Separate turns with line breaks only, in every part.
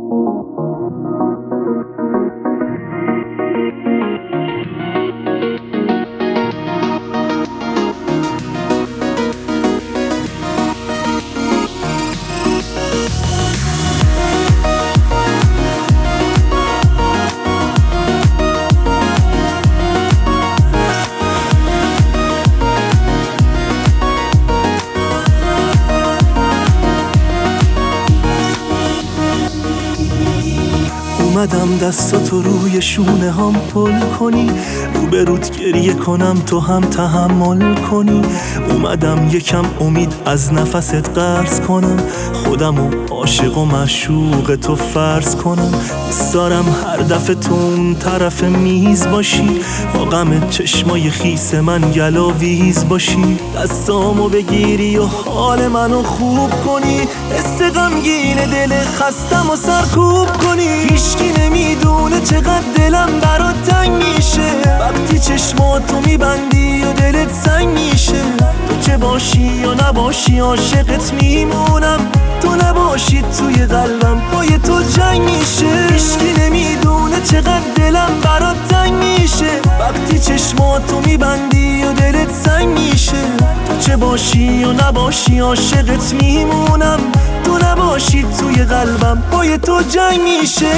اومدم دستاتو روی شونه هم پل کنی، روبروت گریه کنم تو هم تحمل کنی. اومدم یکم امید از نفست قرض کنم، خودمو عاشق و معشوق تو فرض کنم. دوست دارم هر دفعه تو اون طرف میز باشی، با غم چشمای خیس من گلاویز باشی. دستامو بگیری و حال منو خوب کنی، حس غمگین دل خستم و سرکوب کنی. هیچکی نمیدونه چقدر دلم برات تنگ میشه، وقتی چشماتو میبندی و دلت سنگ میشه. تو چه باشی یا نباشی عاشقت میمونم، تو نباشی توی قلبم پای تو جنگ میشه. هیچکی نمیدونه چقدر دلم برات تنگ میشه، وقتی چشماتو میبندی و دلت سنگ میشه. تو چه باشی یا نباشی عاشقت میمونم، تو نباشی توی قلبم پای تو جنگ میشه.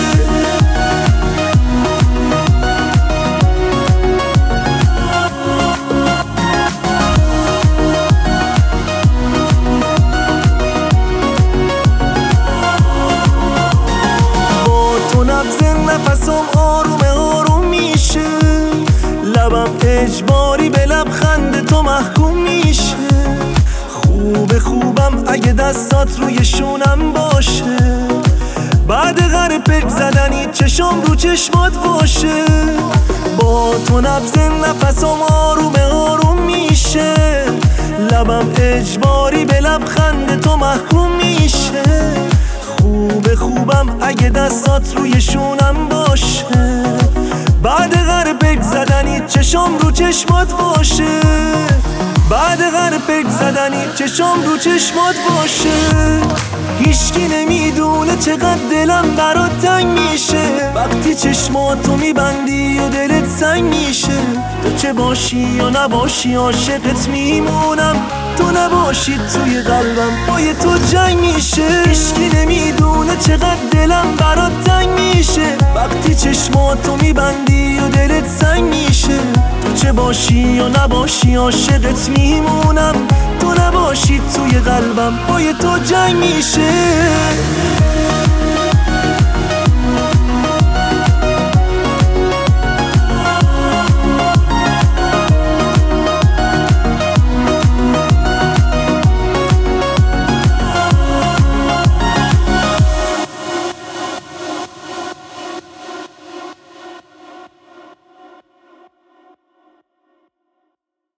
نفسم آروم آروم میشه، لبم اجباری به لبخند تو محکوم میشه. خوبم اگه دستات روی شونم باشه، بعد غرپک زدنی چشم رو چشمات باشه. با تو نبض نفسم آروم آروم میشه، لبم اجباری به لبخند تو محکوم میشه. خوبم اگه دستات روی شونم باشه، بعد غرپک زدنی چشم رو چشمات باشه. بعد غرپک زدنی چشم رو چشمات باشه. هیچکی نمیدونه چقدر دلم برات تنگ میشه، وقتی چشماتو میبندی و دلت سنگ میشه. تو چه باشی یا نباشی عاشقت میمونم، تو نباشی توی قلبم پای تو جنگ میشه. هیچکی نمیدونه چقدر دلم برات تنگ میشه، وقتی چشماتو میبندی و دلت سنگ میشه. تو چه باشی یا نباشی عاشقت میمونم، تو نباشی توی قلبم پای تو جنگ میشه.